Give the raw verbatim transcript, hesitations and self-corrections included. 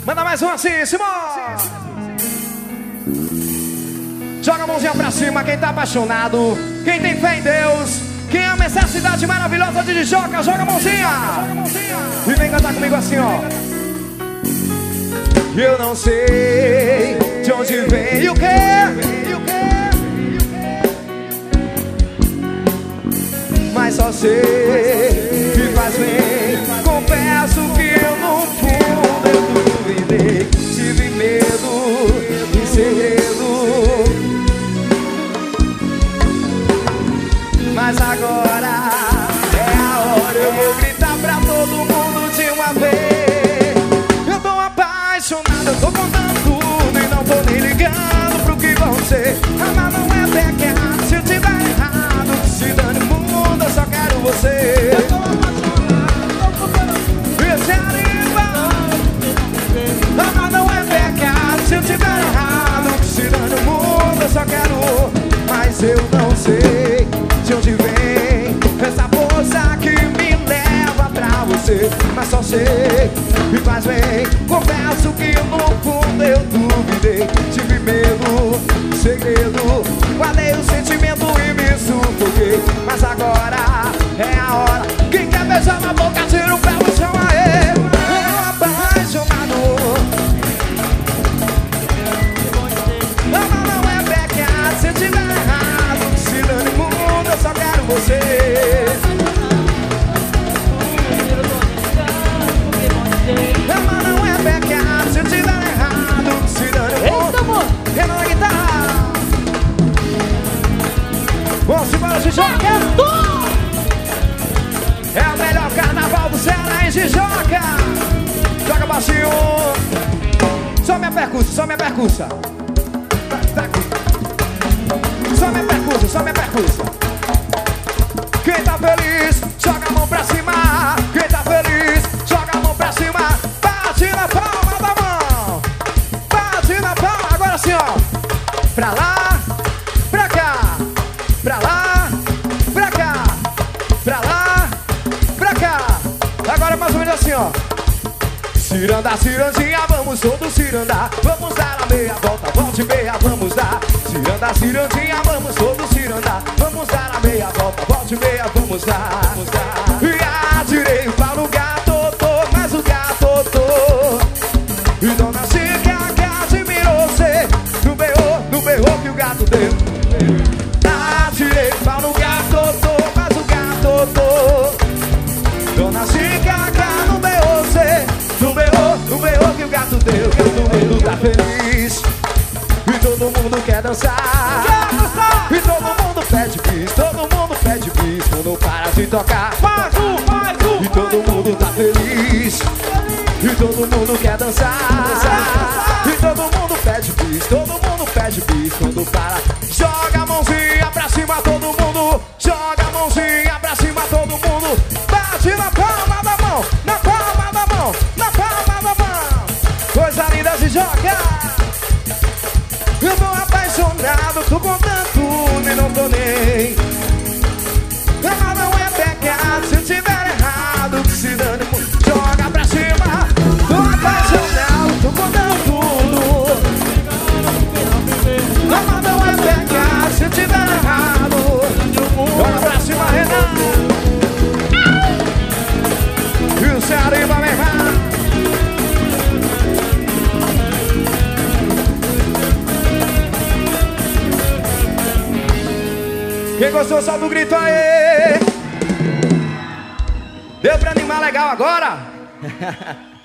Manda mais um assim, Simão. Joga a mãozinha pra cima, quem tá apaixonado, quem tem fé em Deus, quem ama essa cidade maravilhosa de Tijoca, joga a mãozinha. E vem cantar comigo assim, ó. Eu não sei de onde vem o que, mas só sei que faz bem. Confesso que eu no fundo eu duvidei, tive medo e segredo, mas agora é a hora, eu vou gritar pra todo mundo de uma vez. Eu tô apaixonado, eu tô contando tudo e não tô nem ligando pro que vão ser. Amar não é pecado, se eu tiver errado, se dane o mundo, eu só quero você. Eu tô apaixonado, esse é animal. Amar não é pecado, se eu tiver errado, se dane o mundo, eu só quero. Mas eu não sei de onde vem essa força que me leva pra você, mas só sei me faz bem. Confesso que no fundo eu duvidei, tive medo, segredo, guardei o sentimento e me sufoquei. Mas agora é a hora, quem quer beijar na boca tira o pé no chão, aê. Eu tô apaixonado, amar não é pecado, se eu tiver errado, se dane o mundo, eu só quero você. Amar não é pecado, se eu tiver errado, se dane o mundo. Renan na guitarra. Vamos embora, Tijoca. É o melhor carnaval do Ceará em Tijoca. Joga baixinho. Só minha percussa, só minha percussa. Só minha percussa, só minha percussa. Quem tá feliz, joga a mão pra cima. Quem tá feliz, joga a mão pra cima. Bate na palma da mão, bate na palma. Agora sim, ó. Pra lá, pra cá, pra lá, pra cá, pra lá, pra cá. Agora mais ou menos assim, ó. Ciranda, cirandinha, vamos todos cirandar. Vamos dar a meia volta, volta e meia, vamos dar. Ciranda, cirandinha, vamos todos cirandar. Vamos dar a meia volta, volta e meia, vamos dar, vamos dar. E atirei para o gato, tô, mas o gato tô. E dona Chica que admirou cê, no berrou, no berrou que o gato deu. Atirei para o gato, tô, mas o gato tô. Dona Chica que no berrou cê, no berrou, no berrou que o gato deu. Todo mundo tá feliz e todo mundo quer dançar. E todo mundo pede bis, todo mundo pede bis quando para de tocar. Faz um, faz um, e todo mundo tá feliz e todo mundo quer dançar. E todo mundo pede bis, todo mundo pede bis quando para. Joga a mãozinha pra cima todo mundo, joga a mãozinha pra cima todo mundo. Bate na palma da mão, na palma da mão, na palma da mão. Coisa linda, Tijoca. Eu tô apaixonado, tô contando tudo e não tô nem. Amar não é pecado, se eu tiver errado, que se dane o mundo. Joga pra cima. Tô apaixonado, tô contando tudo. Amar não é pecado, se eu tiver errado. Joga pra cima, Renan. E o Ceará vai levar. Quem gostou, solta o grito aí. Deu pra animar legal agora?